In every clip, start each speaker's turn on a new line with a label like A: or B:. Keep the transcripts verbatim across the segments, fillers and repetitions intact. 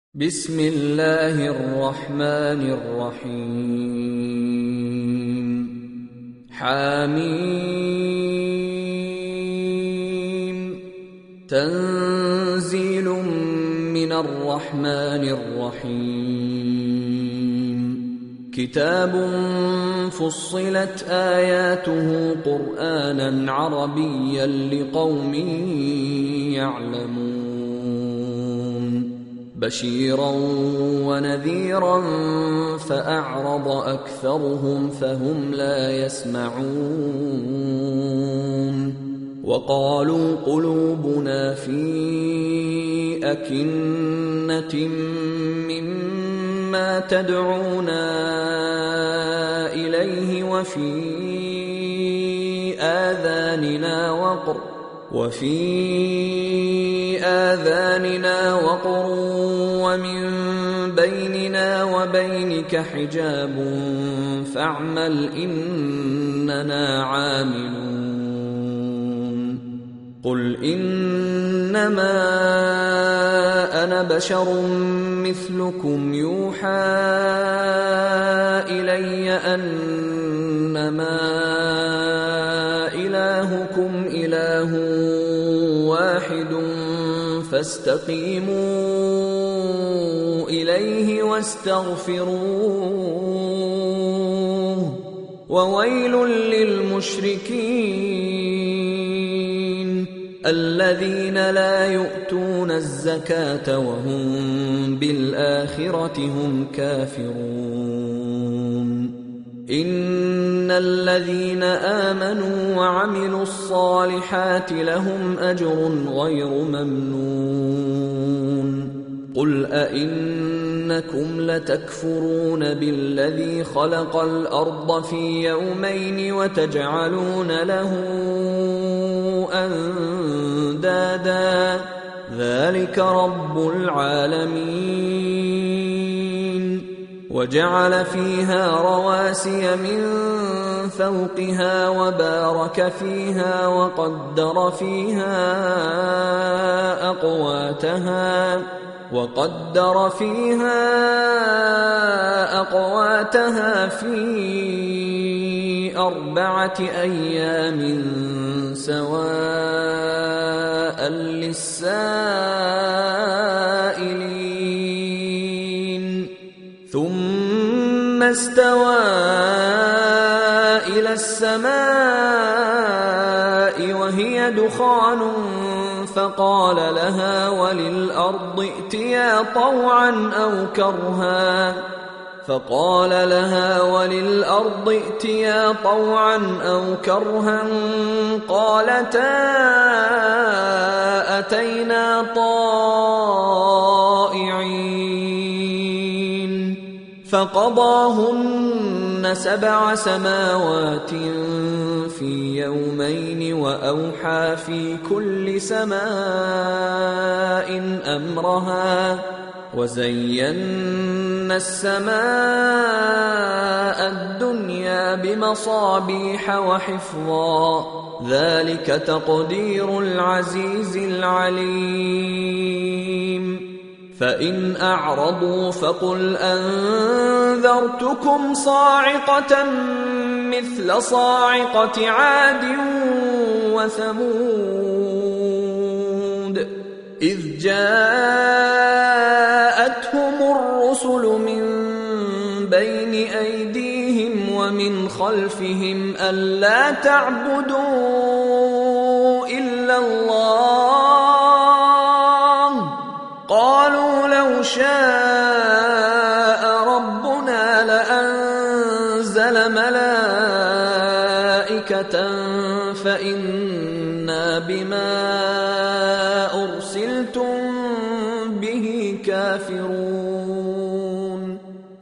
A: بسم الله الرحمن الرحيم حميم تنزيل من الرحمن الرحيم كتاب فصلت آياته قرآنا عربيا لقوم يعلمون بشيرا ونذيرا فأعرض أكثرهم فهم لا يسمعون وقالوا قلوبنا في أكنة مما تدعونا إليه وفي آذاننا وقر وفي آذاننا وقر ومن بيننا وبينك حجاب فاعمل إننا عاملون قل إنما أنا بشر مثلكم يوحى إلي أنما إلهكم إله واحد فاستقيموا إليه واستغفروه وويل للمشركين الذين لا يؤتون الزكاة وهم بالآخرة هم كافرون إن الذين آمنوا وعملوا الصالحات لهم أجر غير ممنون قل أئنكم لتكفرون بالذي خلق الأرض في يومين وتجعلون له أندادا ذلك رب العالمين وجعل فيها رواسي من فوقها وبارك فيها وقدر فيها أقواتها وقدر فيها أقواتها في أربعة أيام سواء للسائلين ثم استوى إلى السماء وهي دخان فقال لها وللأرض ائتيا طوعا أو كرها فقال لها وللأرض ائتيا طوعا أو كرها قالتا أتينا طائعين فقضاهن سبع سماوات في يومين وأوحى في كل سماء أمرها وزينا السماء الدنيا بمصابيح وحفظا ذلك تقدير العزيز العليم فإن أعرضوا فقل أنذرتكم صاعقة مثل صاعقة عاد وثمود إذ جاءتهم الرسل من بين أيديهم ومن خلفهم ألا تعبدوا إلا الله قالوا لو شاء ربنا لأنزل ملائكة فإنا بما أرسلتم به كافرون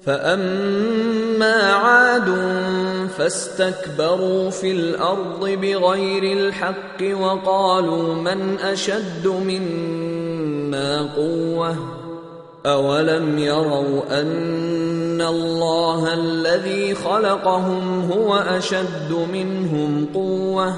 A: فأما عاد فاستكبروا في الأرض بغير الحق وقالوا من أشد منا قوة أولم يروا أن الله الذي خلقهم هو أشد منهم قوة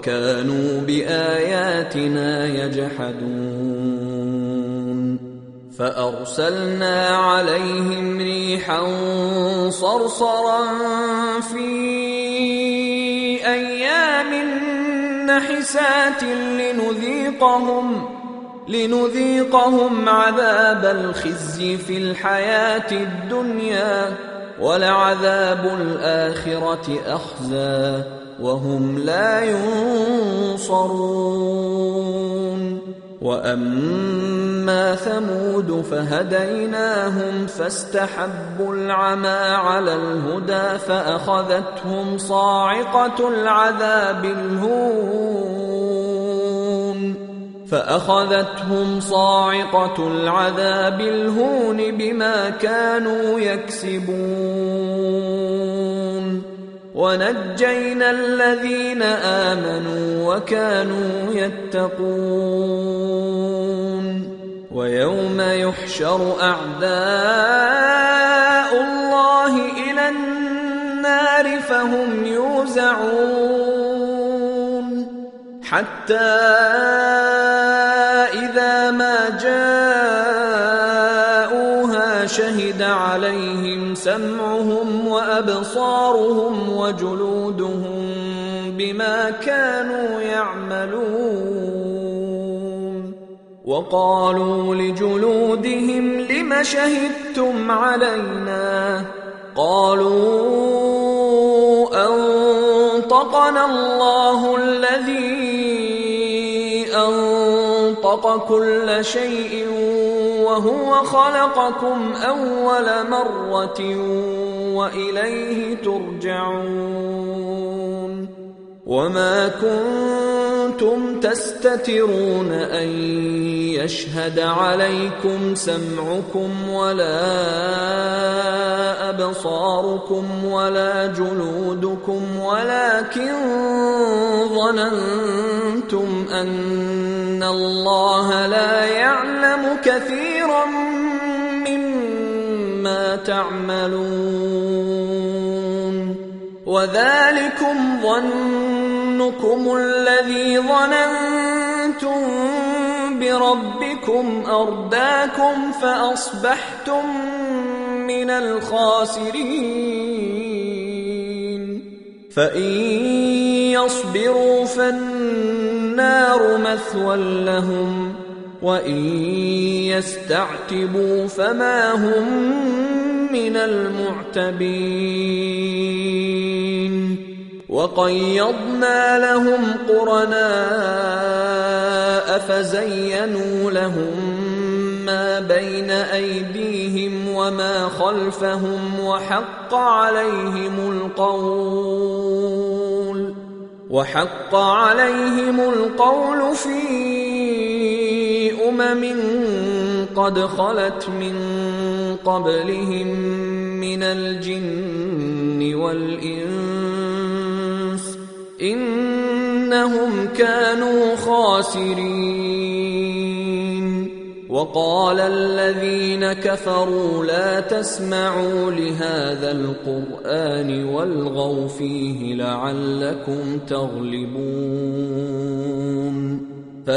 A: وكانوا بآياتنا يجحدون فأرسلنا عليهم ريحا صرصرا في أيام نحسات لنذيقهم لنذيقهم عذاب الخزي في الحياة الدنيا ولعذاب الآخرة أخزى وهم لا ينصرون. وأما ثمود فهديناهم فاستحبوا العمى على الهدى فأخذتهم صاعقة العذاب الهون فأخذتهم صاعقة العذاب الهون بما كانوا يكسبون. ونجينا الذين آمنوا وكانوا يتقون. ويوم يحشر أعداء الله إلى النار فهم يوزعون حتى إذا ما جاءوها شهد عليهم سمعهم وأبصارهم وجلودهم بما كانوا يعملون. وقالوا لجلودهم لم شهدتم علينا قالوا أنطقنا الله الذي أنطق كل شيء وهو خلقكم أول مرة وإليه ترجعون. وما كنتم تستترون أن يشهد عليكم سمعكم ولا أبصاركم ولا جلودكم ولكن ظننتم أن الله لا يعلم كثيرا مما تعملون. وذلكم ظنكم الذي ظننتم بربكم أرداكم فأصبحتم من الخاسرين. فإن يصبروا فالنار مثوى لهم وإن يستعتبوا فما هم من المعتبين. وقيضنا لهم قرناء فزينوا لهم ما بين أيديهم وما خلفهم وحق عليهم القول وحق عليهم القول في أمم قد خلت من قبلهم من الجن والإنس إنهم كانوا خاسرين. وقال الذين كفروا لا تسمعوا لهذا القرآن والغوا فيه لعلكم تغلبون.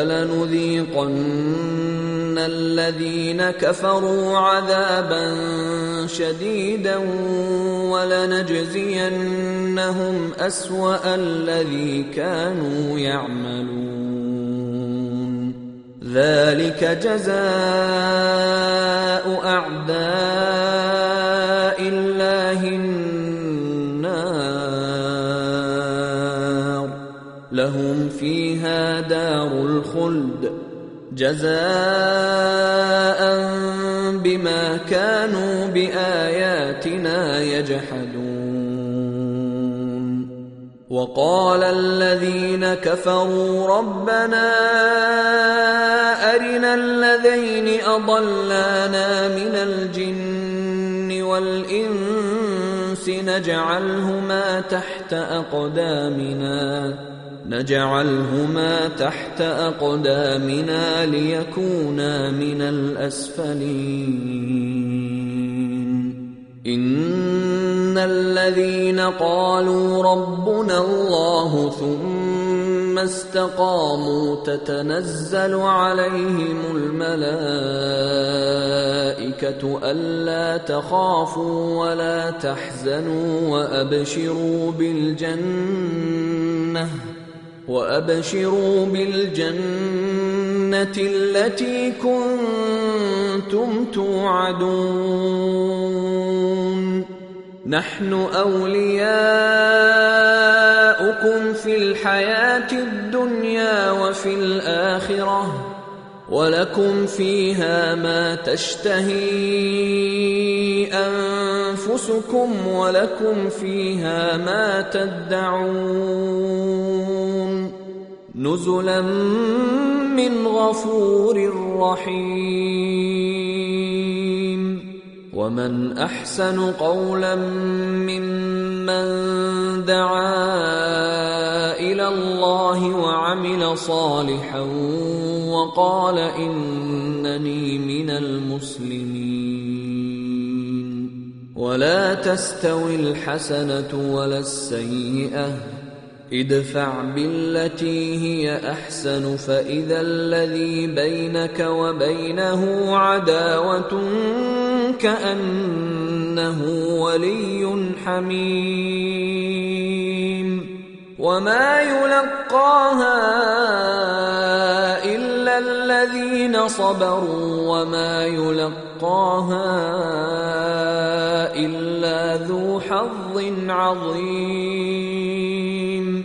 A: فلنذيقن الذين كفروا عذابا شديدا ولنجزينهم أسوأ الذي كانوا يعملون. ذلك جزاء أعداء الله النار لهم فيها دار الخلد جزاء بما كانوا بآياتنا يجحدون. وقال الذين كفروا ربنا أرنا الذين أضلانا من الجن والإنس نجعلهما تحت أقدامنا نجعلهما تحت أقدامنا ليكونا من الأسفلين. إن الذين قالوا ربنا الله ثم ثم استقاموا تتنزل عليهم الملائكة ألا تخافوا ولا تحزنوا وأبشروا بالجنة وأبشروا بالجنة التي كنتم توعدون نحن أولياؤكم في الحياة الدنيا وفي الآخرة ولكم فيها ما تشتهي أنفسكم ولكم فيها ما تدعون نزلا من غفور رحيم ومن أحسن قولا ممن دعا إلى الله وعمل صالحا وقال إنني من المسلمين ولا تستوي الحسنة ولا السيئة ادفع بالتي هي أحسن فإذا الذي بينك وبينه عداوة كأنه ولي حميم وما يلقاها إلا الذين صبروا وما يلقاها إلا ذو حظ عظيم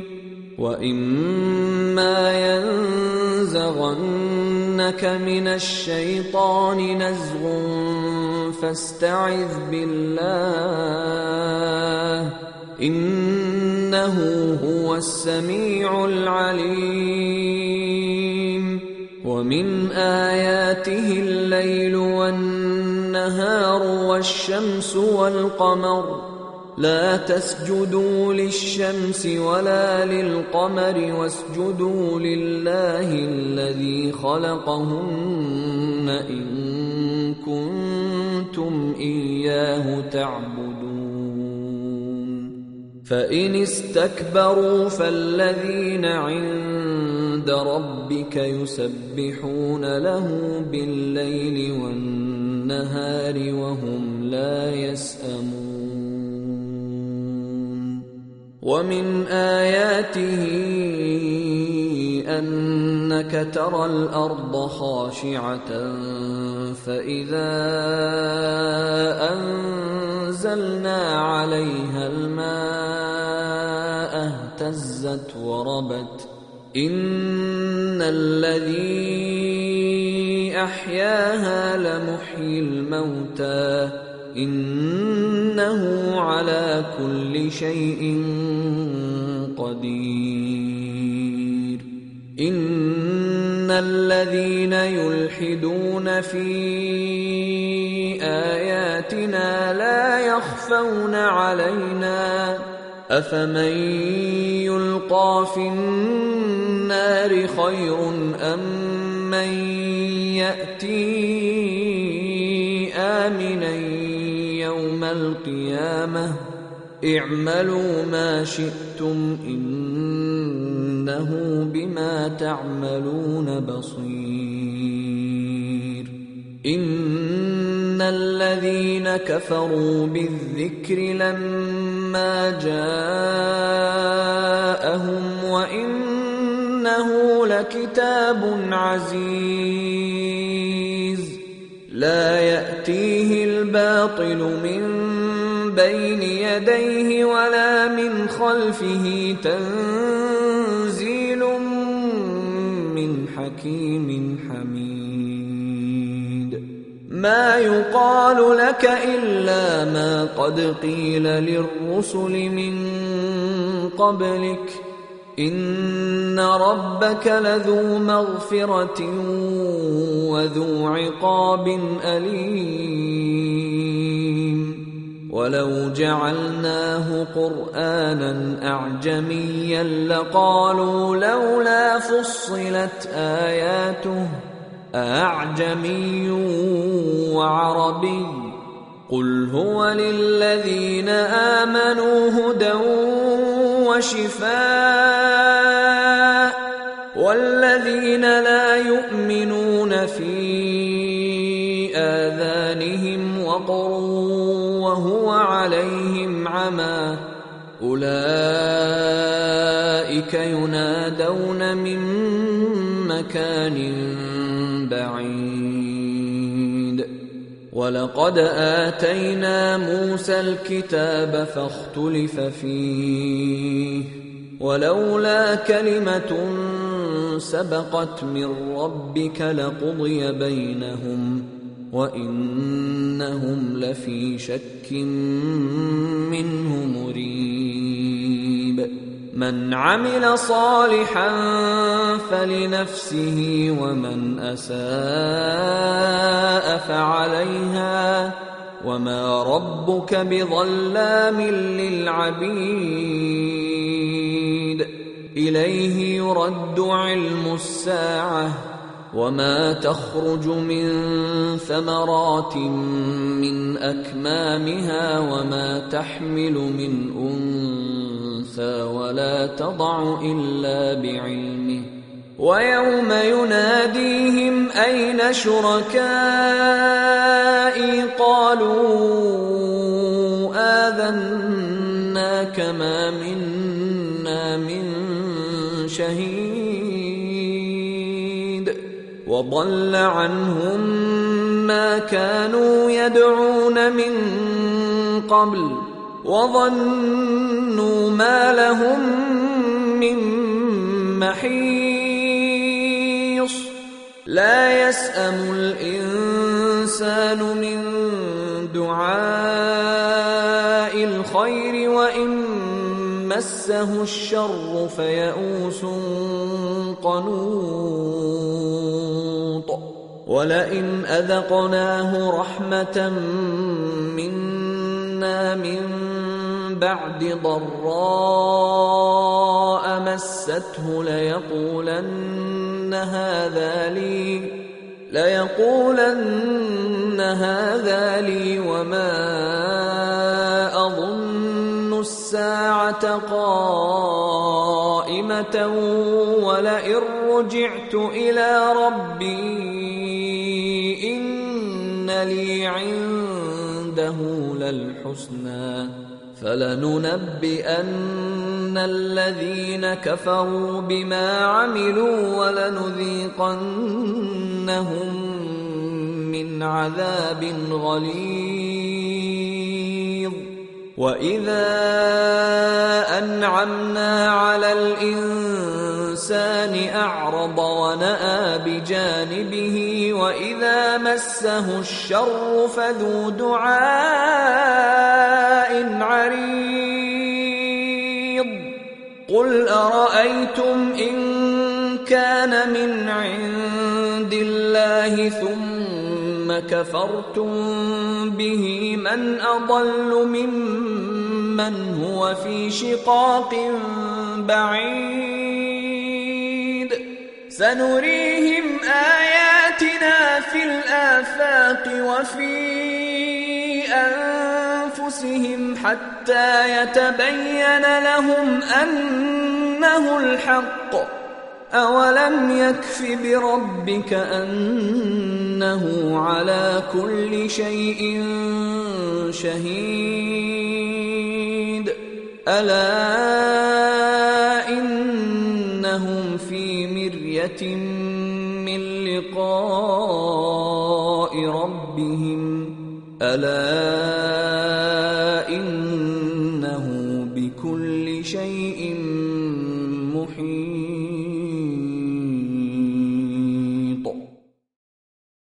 A: وإما ينزغنك من الشيطان نزغ فاستعذ بالله إنه هو السميع العليم ومن آياته الليل والنهار والشمس والقمر لا تسجدوا للشمس ولا للقمر واسجدوا لله الذي خلقهن إن كنتم إياه تعبدون فإن استكبروا فالذين عند ربك يسبحون له بالليل والنهار وهم لا يسأمون ومن آياته أنك ترى الأرض خاشعة فإذا أنزلنا عليها الماء اهتزت وربت إن الذي أحياها لمحيي الموتى إنه على كل شيء قدير إن الذين يلحدون في آياتنا لا يخفون علينا أفمن يلقى في النار خير أم من يأتي آمنا يوم القيامة اعملوا ما شئتم إنه بما تعملون بصير إن الذين كفروا بالذكر لما جاءهم وإنه لكتاب عزيز لا يأتيه الباطل من بين يديه ولا من خلفه تنزيل من حكيم حميد ما يقال لك إلا ما قد قيل للرسل من قبلك إن ربك لذو مغفرة وذو عقاب أليم ولو جعلناه قرآنا أعجميا لقالوا لولا فصلت آياته أعجمي وعربي قل هو للذين آمنوا هدى وشفاء الذين لا يؤمنون في آذانهم وقر وهو عليهم عمى أولئك ينادون من مكان بعيد ولقد آتينا موسى الكتاب فاختلف فيه ولولا كلمة سبقت من ربك لقضي بينهم وإنهم لفي شك منه مريب من عمل صالحا فلنفسه ومن أساء فعليها وما ربك بظلام للعبيد إليه يرد علم الساعة وما تخرج من ثمرات من أكمامها وما تحمل من أنثى ولا تضع إلا بعلمه ويوم يناديهم أين شركائي قالوا آذناك ما منا من شهيد وضل عنهم ما كانوا يدعون من قبل وظنوا ما لهم من محيص لا يسأم الإنسان من دعاء الخير وإن مسه الشر فيئوس قنوط ولئن أذقناه رحمة منا من بعد ضراء مسته ليقولن هذا لي ليقولن هذا لي وما أظن الساعة قائمة ولئن رجعت إلى ربي إن لي عنده للحسنى فلننبئن الذين كفروا بما عملوا ولنذيقنهم من عذاب غليظ وإذا أنعمنا على الإنسان أعرض ونأى بجانبه وإذا مسه الشر فذو دعاء عريض قل أرأيتم إن كان من عند الله ثم كفرتم به من أضل ممن هو في شقاق بعيد سنريهم آياتنا في الآفاق وفي أنفسهم حتى يتبين لهم أنه الحق أولم يكف بربك أنه على كل شيء شهيد ألا إنهم في مرية من لقاء ربهم ألا إنه بكل شيء محيط